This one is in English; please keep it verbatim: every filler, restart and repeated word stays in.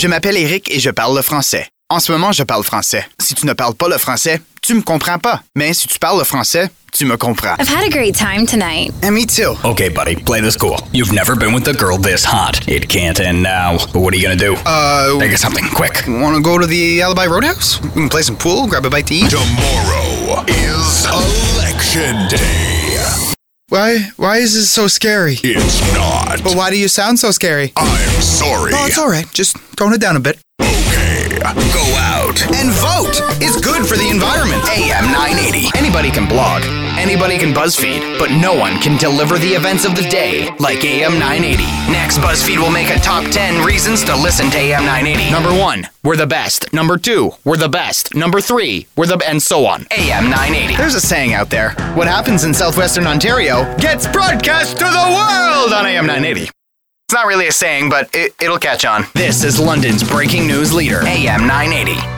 Je m'appelle Eric et je parle le français. En ce moment, je parle français. Si tu ne parles pas le français, tu me comprends pas. Mais si tu parles le français, tu me comprends. I've had a great time tonight. And me too. Okay, buddy, play this cool. You've never been with a girl this hot. It can't end now. What are you gonna do? Uh... Think of something, quick. Wanna go to the Alibi Roadhouse? We can play some pool, grab a bite to eat. Tomorrow is Election Day. Why? Why is this so scary? It's not. But why do you sound so scary? I'm sorry. Oh, it's alright. Just tone it down a bit. Okay, go out. And vote! It's good for the environment. A M nine eighty. Anybody can blog. Anybody can BuzzFeed. But no one can deliver the events of the day like A M nine eighty. Next, BuzzFeed will make a top ten reasons to listen to A M nine eighty. Number one, we're the best. Number two, we're the best. Number three, we're the... and so on. A M nine eighty. There's a saying out there. What happens in southwestern Ontario gets broadcast to the world on A M nine eighty. It's not really a saying, but it, it'll catch on. This is London's breaking news leader, A M nine eighty.